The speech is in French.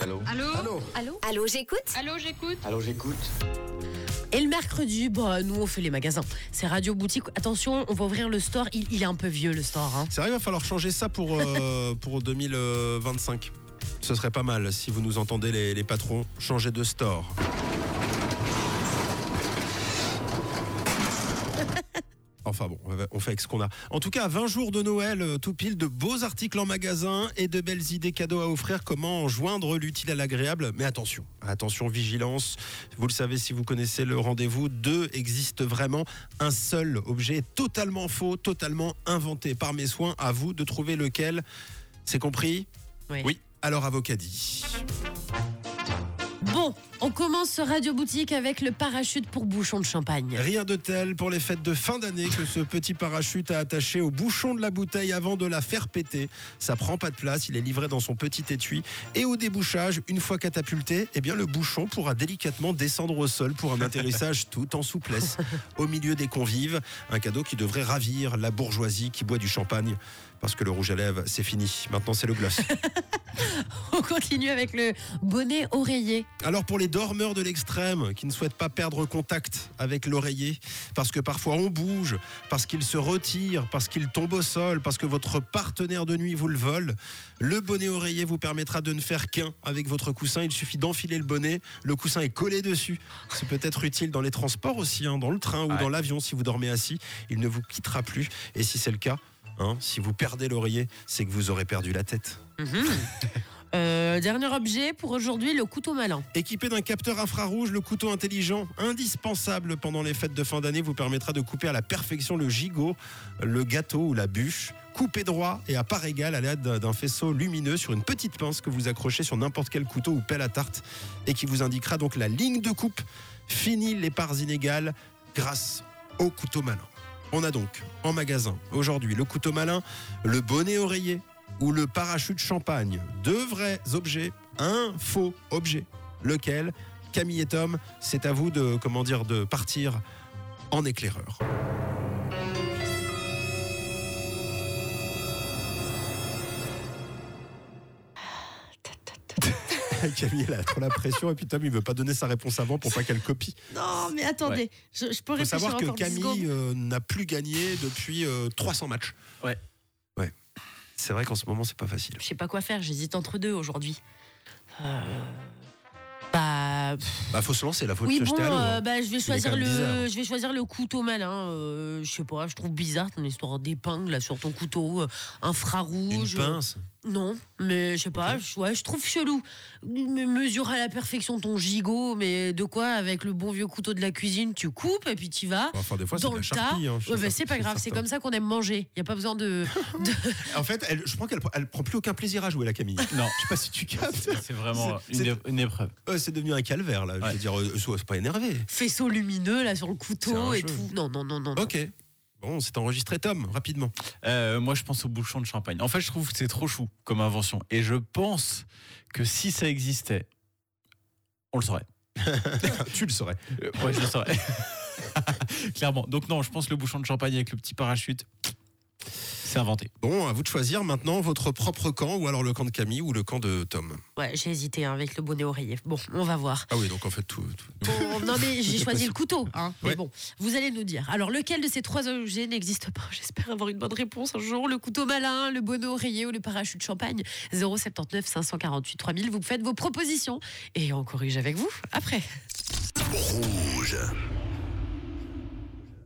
Allô ? Allô, j'écoute. Et le mercredi, nous on fait les magasins. C'est Radio Boutique. Attention, on va ouvrir le store. Il est un peu vieux, le store. Hein. C'est vrai, il va falloir changer ça pour 2025. Ce serait pas mal si vous nous entendez les patrons, changer de store. Enfin bon, on fait avec ce qu'on a. En tout cas, 20 jours de Noël, tout pile de beaux articles en magasin et de belles idées cadeaux à offrir. Comment joindre l'utile à l'agréable ? Mais attention, vigilance. Vous le savez si vous connaissez le rendez-vous, 2 existent vraiment. Un seul objet est totalement faux, totalement inventé par mes soins. À vous de trouver lequel. C'est compris ? Oui. Alors Avocadi. Bon, on commence ce Radio Boutique avec le parachute pour bouchon de champagne. Rien de tel pour les fêtes de fin d'année que ce petit parachute a attaché au bouchon de la bouteille avant de la faire péter. Ça prend pas de place, il est livré dans son petit étui. Et au débouchage, une fois catapulté, le bouchon pourra délicatement descendre au sol pour un atterrissage tout en souplesse. Au milieu des convives, un cadeau qui devrait ravir la bourgeoisie qui boit du champagne. Parce que le rouge à lèvres, c'est fini. Maintenant, c'est le gloss. On continue avec le bonnet oreiller. Alors pour les dormeurs de l'extrême qui ne souhaitent pas perdre contact avec l'oreiller, parce que parfois on bouge, parce qu'il se retire, parce qu'il tombe au sol, parce que votre partenaire de nuit vous le vole, le bonnet oreiller vous permettra de ne faire qu'un avec votre coussin. Il suffit d'enfiler le bonnet, le coussin est collé dessus. C'est peut-être utile dans les transports aussi, dans le train ou dans l'avion si vous dormez assis. Il ne vous quittera plus et si c'est le cas, si vous perdez l'oreiller, c'est que vous aurez perdu la tête. Dernier objet pour aujourd'hui, le couteau malin. Équipé d'un capteur infrarouge, le couteau intelligent, indispensable pendant les fêtes de fin d'année, vous permettra de couper à la perfection le gigot, le gâteau ou la bûche. Coupez droit et à part égale à l'aide d'un faisceau lumineux sur une petite pince que vous accrochez sur n'importe quel couteau ou pelle à tarte et qui vous indiquera donc la ligne de coupe. Fini les parts inégales grâce au couteau malin. On a donc en magasin aujourd'hui le couteau malin, le bonnet oreiller ou le parachute champagne. 2 vrais objets, un faux objet. Lequel ? Camille et Tom, c'est à vous de partir en éclaireur. Camille, elle a trop la pression et puis Tom, il veut pas donner sa réponse avant pour pas qu'elle copie. Non, mais attendez, je peux réfléchir encore 10 secondes. Il faut savoir que Camille n'a plus gagné depuis 300 matchs. Ouais. C'est vrai qu'en ce moment, c'est pas facile. Je sais pas quoi faire, j'hésite entre 2 aujourd'hui. Faut se lancer, la faut oui, se jeter à l'eau. Je vais choisir le couteau malin. Je sais pas, je trouve bizarre ton histoire d'épingle là sur ton couteau, infrarouge. Une pince. Non, mais je sais pas, je trouve chelou. Mesure à la perfection ton gigot, mais de quoi avec le bon vieux couteau de la cuisine, tu coupes et puis tu vas des fois, dans c'est le de la charpie, tas. C'est pas grave, c'est comme ça qu'on aime manger. Il y a pas besoin de... En fait, je crois qu'elle prend plus aucun plaisir à jouer, la Camille. Non, je sais pas si tu captes. C'est vraiment une épreuve. C'est devenu un calvaire là. Je veux dire, c'est pas énervé. Faisceau lumineux là sur le couteau et jeu. tout. Non. Ok. Bon, c'est enregistré, Tom, rapidement. Moi, je pense au bouchon de champagne. En fait, je trouve que c'est trop chou comme invention. Et je pense que si ça existait, on le saurait. Tu le saurais. Ouais, je le saurais. Clairement. Donc non, je pense le bouchon de champagne avec le petit parachute, c'est inventé. Bon, à vous de choisir maintenant votre propre camp, ou alors le camp de Camille ou le camp de Tom. Ouais, j'ai hésité avec le bonnet oreiller. Bon, on va voir. Ah oui, donc en fait tout. Bon, non mais j'ai choisi le couteau. Mais ouais. bon, vous allez nous dire. Alors lequel de ces 3 objets n'existe pas ? J'espère avoir une bonne réponse un jour. Le couteau malin, le bonnet oreiller ou le parachute champagne. 079 548 3000. Vous faites vos propositions et on corrige avec vous après. Rouge.